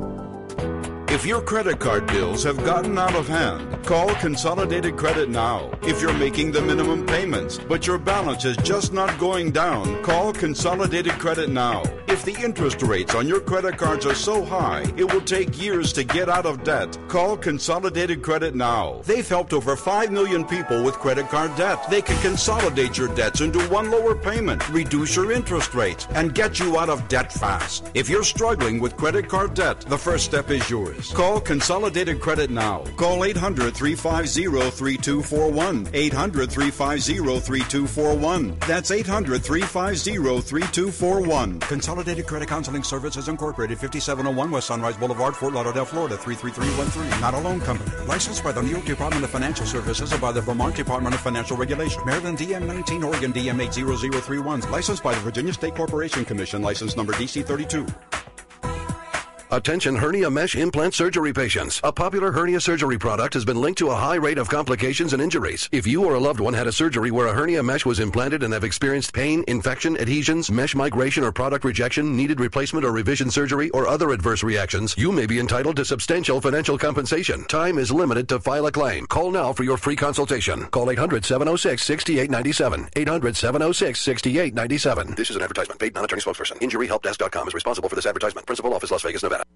Speaker 19: If your credit card bills have gotten out of hand, call Consolidated Credit now. If you're making the minimum payments, but your balance is just not going down, call Consolidated Credit now. If the interest rates on your credit cards are so high, it will take years to get out of debt, call Consolidated Credit now. They've helped over five million people with credit card debt. They can consolidate your debts into one lower payment, reduce your interest rates, and get you out of debt fast. If you're struggling with credit card debt, the first step is yours. Call Consolidated Credit now. Call eight hundred, three five zero, three two four one. eight hundred, three five zero, three two four one. That's eight hundred, three five zero, three two four one. Consolidated Credit Counseling Services Incorporated, fifty-seven oh one West Sunrise Boulevard, Fort Lauderdale, Florida, three three three one three. Not a loan company. Licensed by the New York Department of Financial Services and by the Vermont Department of Financial Regulation. Maryland D M nineteen, Oregon D M eight zero zero three one. Licensed by the Virginia State Corporation Commission. License number D C thirty-two.
Speaker 16: Attention hernia mesh implant surgery patients. A popular hernia surgery product has been linked to a high rate of complications and injuries. If you or a loved one had a surgery where a hernia mesh was implanted and have experienced pain, infection, adhesions, mesh migration or product rejection, needed replacement or revision surgery, or other adverse reactions, you may be entitled to substantial financial compensation. Time is limited to file a claim. Call now for your free consultation. Call eight hundred, seven oh six, six eight nine seven. eight hundred, seven oh six, six eight nine seven. This is an advertisement. Paid non-attorney spokesperson. Injury Help Desk dot com is responsible for this advertisement. Principal office, Las Vegas, Nevada.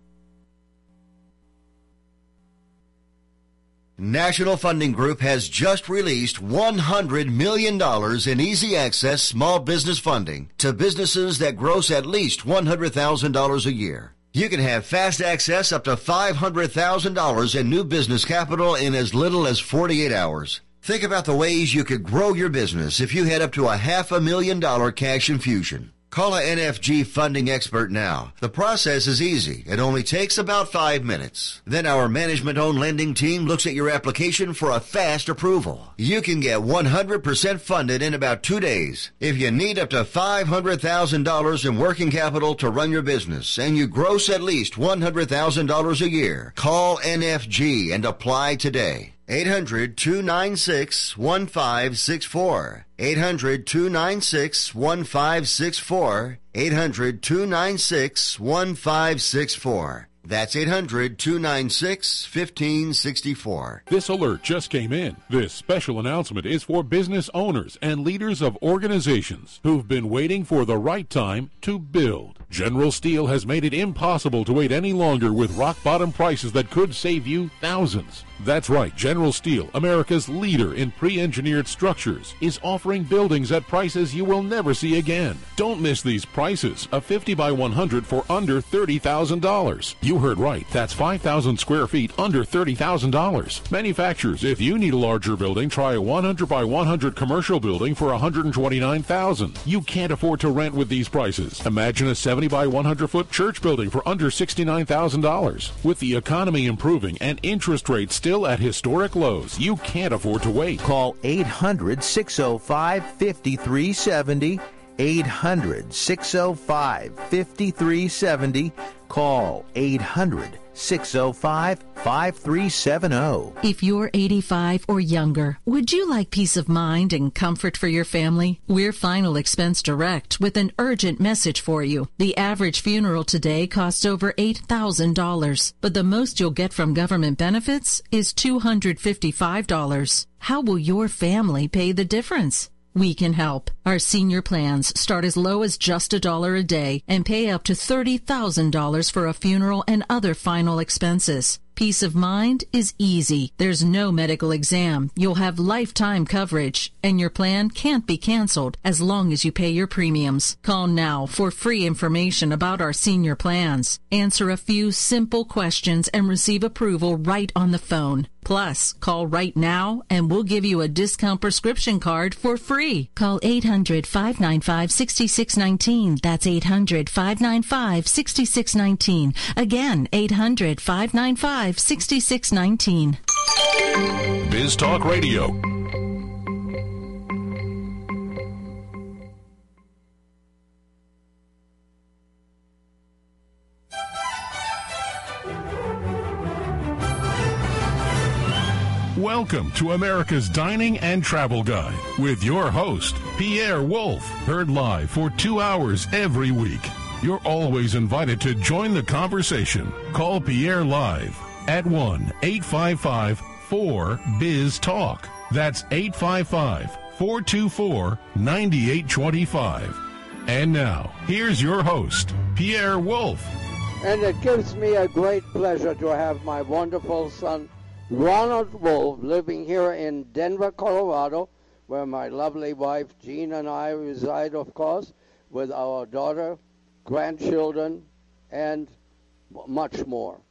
Speaker 2: National Funding Group has just released one hundred million dollars in easy access small business funding to businesses that gross at least one hundred thousand dollars a year. You can have fast access up to five hundred thousand dollars in new business capital in as little as forty-eight hours. Think about the ways you could grow your business if you had up to a half a million dollar cash infusion. Call a N F G funding expert now. The process is easy. It only takes about five minutes. Then our management-owned lending team looks at your application for a fast approval. You can get one hundred percent funded in about two days. If you need up to five hundred thousand dollars in working capital to run your business and you gross at least one hundred thousand dollars a year, call N F G and apply today. eight hundred, two nine six, one five six four. eight hundred, two nine six, one five six four. eight hundred, two nine six, one five six four. That's eight hundred, two nine six, one five six four.
Speaker 3: This alert just came in. This special announcement is for business owners and leaders of organizations who've been waiting for the right time to build. General Steel has made it impossible to wait any longer with rock-bottom prices that could save you thousands. That's right, General Steel, America's leader in pre-engineered structures, is offering buildings at prices you will never see again. Don't miss these prices. A fifty by one hundred for under thirty thousand dollars. You heard right. That's five thousand square feet under thirty thousand dollars. Manufacturers, if you need a larger building, try a one hundred by one hundred commercial building for one hundred twenty-nine thousand dollars. You can't afford to rent with these prices. Imagine a seventy by one hundred foot church building for under sixty-nine thousand dollars. With the economy improving and interest rates still at historic lows, you can't afford to wait.
Speaker 1: Call eight hundred, six oh five, five three seven oh. eight hundred, six oh five, five three seven oh. Call eight hundred, six oh five, five three seven oh.
Speaker 20: If you're eighty-five or younger, would you like peace of mind and comfort for your family? We're Final Expense Direct with an urgent message for you. The average funeral today costs over eight thousand dollars, but the most you'll get from government benefits is two hundred fifty-five dollars. How will your family pay the difference? We can help. Our senior plans start as low as just a dollar a day and pay up to thirty thousand dollars for a funeral and other final expenses. Peace of mind is easy. There's no medical exam. You'll have lifetime coverage, and your plan can't be canceled as long as you pay your premiums. Call now for free information about our senior plans. Answer a few simple questions and receive approval right on the phone. Plus, call right now and we'll give you a discount prescription card for free. Call eight hundred, five nine five, six six one nine. That's eight hundred, five nine five, six six one nine. Again, eight hundred, five nine five, six six one nine.
Speaker 3: Biz Talk Radio. Welcome to America's Dining and Travel Guide with your host, Pierre Wolf. Heard live for two hours every week. You're always invited to join the conversation. Call Pierre live at one eight five five, four, B I Z, TALK. That's eight five five, four two four, nine eight two five. And now, here's your host, Pierre Wolf.
Speaker 4: And it gives me a great pleasure to have my wonderful son, Ronald Wolf, living here in Denver, Colorado, where my lovely wife Jean and I reside, of course, with our daughter, grandchildren, and much more.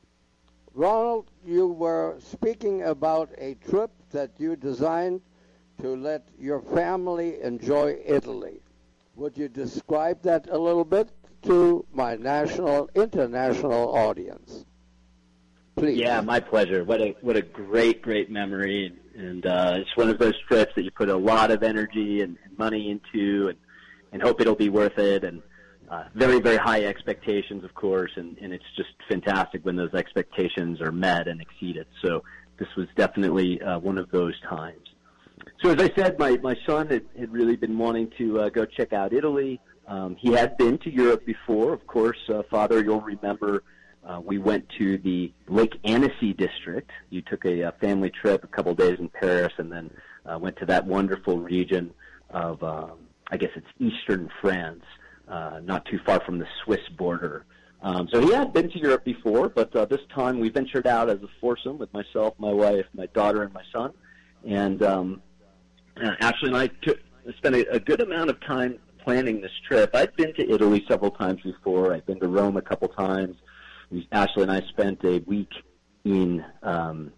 Speaker 4: Ronald, you were speaking about a trip that you designed to let your family enjoy Italy. Would you describe that a little bit to my national, international audience? Please.
Speaker 18: Yeah, my pleasure. What a what a great, great memory, and, and uh, it's one of those trips that you put a lot of energy and, and money into, and, and hope it'll be worth it. And uh, very, very high expectations, of course, and, and it's just fantastic when those expectations are met and exceeded. So this was definitely uh, one of those times. So as I said, my my son had, had really been wanting to uh, go check out Italy. Um, he had been to Europe before, of course. Uh, Father, you'll remember. Uh, we went to the Lake Annecy district. You took a, a family trip, a couple days in Paris, and then uh, went to that wonderful region of, um, I guess it's eastern France, uh, not too far from the Swiss border. Um, so he had been to Europe before, but uh, this time we ventured out as a foursome with myself, my wife, my daughter, and my son. And um, uh, Ashley and I took, spent a, a good amount of time planning this trip. I'd been to Italy several times before. I'd been to Rome a couple times. Ashley and I spent a week in um,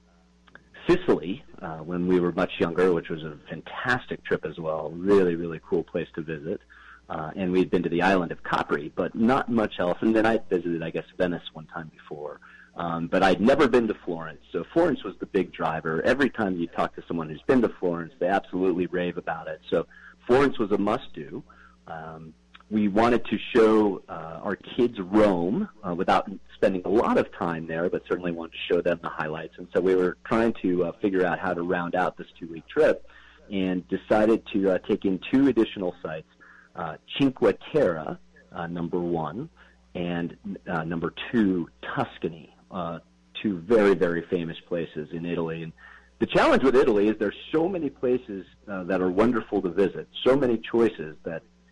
Speaker 18: Sicily uh, when we were much younger, which was a fantastic trip as well. Really, really cool place to visit. Uh, and we'd been to the island of Capri, but not much else. And then I visited, I guess, Venice one time before. Um, but I'd never been to Florence. So Florence was the big driver. Every time you talk to someone who's been to Florence, they absolutely rave about it. So Florence was a must-do. Um, We wanted to show uh, our kids Rome uh, without spending a lot of time there, but certainly wanted to show them the highlights. And so we were trying to uh, figure out how to round out this two-week trip and decided to uh, take in two additional sites, uh, Cinque Terre, uh, number one, and uh, number two, Tuscany, uh, two very, very famous places in Italy. And the challenge with Italy is there's so many places uh, that are wonderful to visit, so many choices that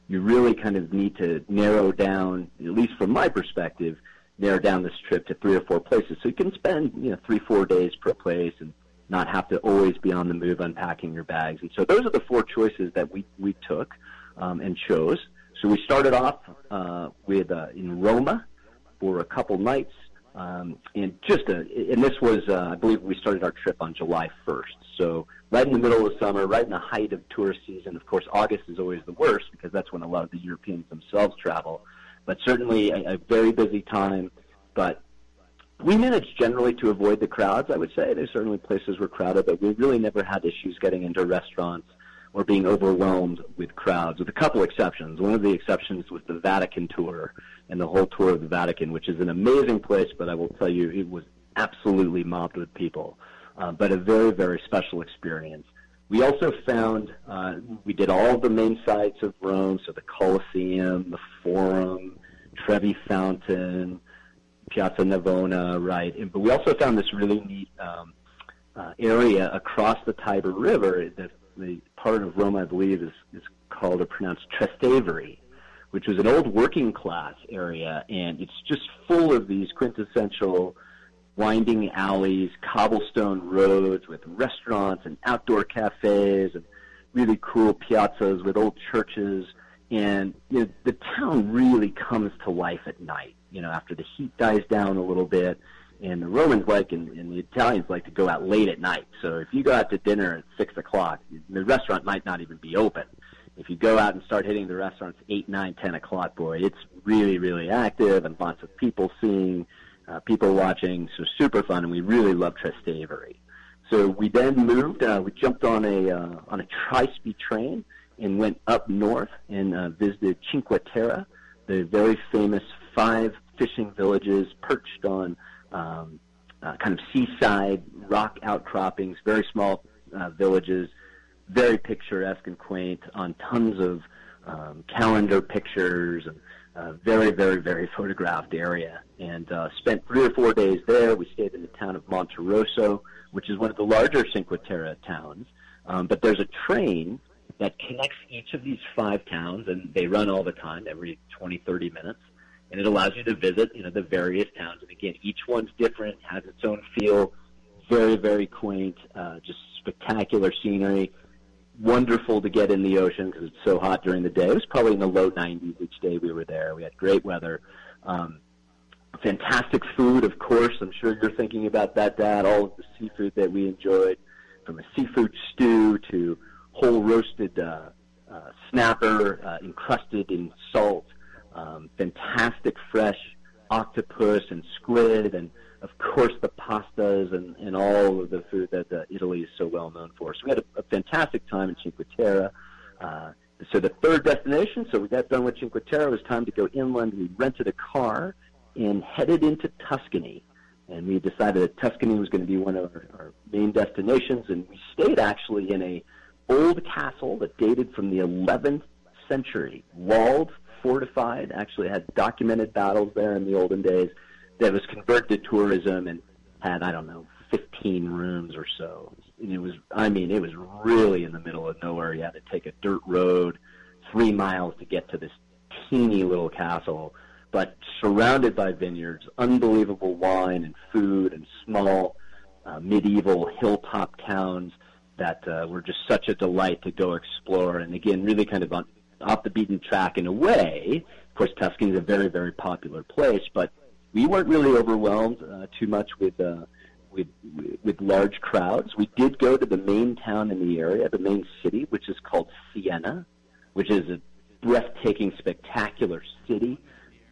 Speaker 18: you really kind of need to narrow down, at least from my perspective, narrow down this trip to three or four places. So you can spend, you know, three, four days per place and not have to always be on the move unpacking your bags. And so those are the four choices that we, we took um, and chose. So we started off uh, with uh, in Roma for a couple nights. Um, and just a, and this was, uh, I believe we started our trip on July first. So right in the middle of the summer, right in the height of tourist season. Of course, August is always the worst because that's when a lot of the Europeans themselves travel. But certainly a, a very busy time. But we managed generally to avoid the crowds, I would say. There's certainly places were crowded, but we really never had issues getting into restaurants or being overwhelmed with crowds, with a couple exceptions. One of the exceptions was the Vatican tour and the whole tour of the Vatican, which is an amazing place, but I will tell you it was absolutely mobbed with people, uh, but a very, very special experience. We also found, uh, we did all of the main sites of Rome, so the Colosseum, the Forum, Trevi Fountain, Piazza Navona, right? And, but we also found this really neat um, uh, area across the Tiber River. The, the part of Rome, I believe, is, is called or pronounced Trastevere, which was an old working class area, and it's just full of these quintessential winding alleys, cobblestone roads with restaurants and outdoor cafes and really cool piazzas with old churches. And you know, the town really comes to life at night, you know, after the heat dies down a little bit. And the Romans like, and, and the Italians like to go out late at night. So if you go out to dinner at six o'clock, the restaurant might not even be open. If you go out and start hitting the restaurants eight, nine, ten o'clock, boy, it's really, really active and lots of people seeing, uh, people watching. So super fun, and we really love Trastevere. So we then moved. Uh, we jumped on a uh, on a tri-speed train and went up north and uh, visited Cinque Terre, the very famous five fishing villages perched on um, uh, kind of seaside rock outcroppings, very small uh, villages, very picturesque and quaint, on tons of um, calendar pictures, and uh, very, very, very photographed area. And uh, spent three or four days there. We stayed in the town of Monterosso, which is one of the larger Cinque Terre towns. Um, but there's a train that connects each of these five towns, and they run all the time, every twenty, thirty minutes. And it allows you to visit, you know, the various towns. And again, each one's different, has its own feel, very, very quaint, uh, just spectacular scenery. Wonderful to get in the ocean because it's so hot during the day. It was probably in the low nineties each day we were there. We had great weather. Um, fantastic food, of course. I'm sure you're thinking about that, Dad. All of the seafood that we enjoyed, from a seafood stew to whole roasted uh, uh, snapper uh, encrusted in salt. Um, fantastic fresh octopus and squid, and of course the pastas and, and all of the food that uh, Italy is so well known for. So we had a, a fantastic time in Cinque Terre. Uh, so the third destination, so we got done with Cinque Terre, it was time to go inland. We rented a car and headed into Tuscany. And we decided that Tuscany was going to be one of our, our main destinations, and we stayed actually in a old castle that dated from the eleventh century, walled, fortified, actually had documented battles there in the olden days, that was converted to tourism and had, I don't know, fifteen rooms or so. And it was, I mean, it was really in the middle of nowhere. You had to take a dirt road three miles to get to this teeny little castle, but surrounded by vineyards, unbelievable wine and food, and small uh, medieval hilltop towns that uh, were just such a delight to go explore. And again, really kind of on, off the beaten track in a way. Of course, Tuscany is a very, very popular place, but we weren't really overwhelmed uh, too much with, uh, with with large crowds. We did go to the main town in the area, the main city, which is called Siena, which is a breathtaking, spectacular city.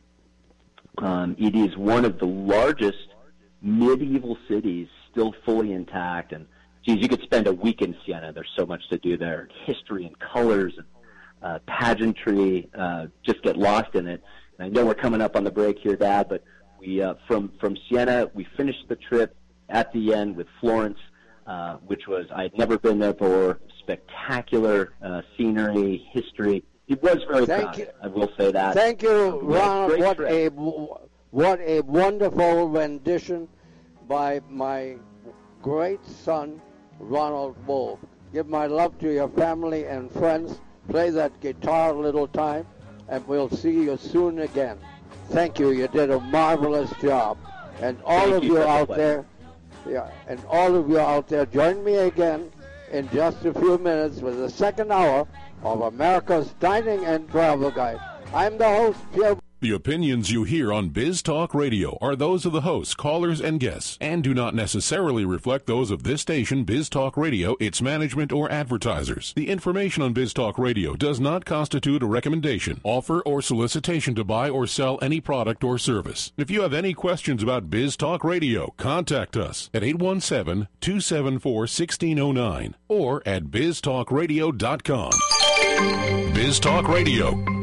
Speaker 18: Um, it is one of the largest medieval cities still fully intact, and geez, you could spend a week in Siena. There's so much to do there. History and colors and uh, pageantry. Uh, just get lost in it. And I know we're coming up on the break here, Dad, but we uh, from from Siena, we finished the trip at the end with Florence, uh, which was, I had never been there before. Spectacular uh, scenery, history. It was very
Speaker 4: Thank
Speaker 18: crowded,
Speaker 4: you.
Speaker 18: I will say that.
Speaker 4: Thank you, Ronald. What
Speaker 18: trip.
Speaker 4: a what a wonderful rendition by my great son, Ronald Wolf. Give my love to your family and friends play that guitar a little time, and we'll see you soon again. Thank you. You did a marvelous job. And all
Speaker 18: Thank
Speaker 4: of
Speaker 18: you,
Speaker 4: you
Speaker 18: such a
Speaker 4: out
Speaker 18: pleasure.
Speaker 4: there, yeah, and all of you out there, join me again in just a few minutes with the second hour of America's Dining and Travel Guide. I'm the host, Pierre.
Speaker 3: The opinions you hear on Biz Talk Radio are those of the hosts, callers, and guests, and do not necessarily reflect those of this station, Biz Talk Radio, its management, or advertisers. The information on Biz Talk Radio does not constitute a recommendation, offer, or solicitation to buy or sell any product or service. If you have any questions about Biz Talk Radio, contact us at eight one seven, two seven four, one six zero nine or at biz talk radio dot com. Biz Talk Radio.